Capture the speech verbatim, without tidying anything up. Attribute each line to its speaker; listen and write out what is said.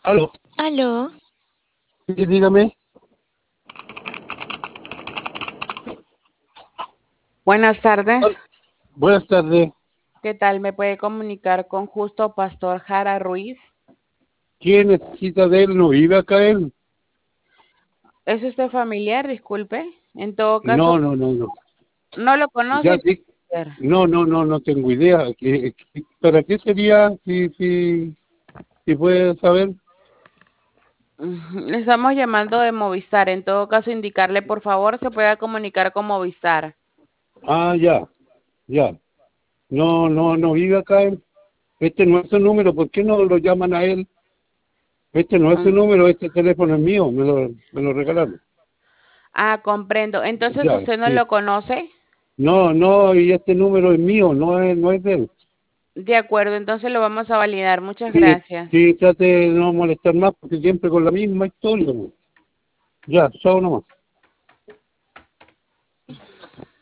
Speaker 1: Aló,
Speaker 2: Aló,
Speaker 1: sí, dígame.
Speaker 3: Buenas
Speaker 1: Al-
Speaker 3: tardes.
Speaker 1: Buenas tardes.
Speaker 3: ¿Qué tal? ¿Me puede comunicar con Justo Pastor Jara Ruiz?
Speaker 1: ¿Quién necesita de él? ¿No vive acá él?
Speaker 3: ¿Es usted familiar? Disculpe. En todo
Speaker 1: No,
Speaker 3: caso,
Speaker 1: no, no, no.
Speaker 3: no lo
Speaker 1: Ya
Speaker 3: conoce.
Speaker 1: di- No, no, no, no tengo idea. ¿Qué- qué- ¿Para qué sería? Si, si, si puede saber.
Speaker 3: Ujú, le estamos llamando de Movistar. En todo caso, indicarle, por favor, se pueda comunicar con Movistar.
Speaker 1: Ah, ya, ya. No, no, no vive acá él. Este no es su número. ¿Por qué no lo llaman a él? Este no es su
Speaker 3: Mm,
Speaker 1: número. Este teléfono es mío. Me lo, me lo regalaron.
Speaker 3: Ah, comprendo. Entonces,
Speaker 1: Ya,
Speaker 3: ¿usted no
Speaker 1: sí.
Speaker 3: lo conoce?
Speaker 1: No, no, y este número es mío. No es, no es de él.
Speaker 3: De acuerdo, entonces lo vamos a validar. Muchas
Speaker 1: Sí,
Speaker 3: gracias.
Speaker 1: sí, trate de no molestar más porque siempre con la misma historia, ¿no? Ya, chao nomás.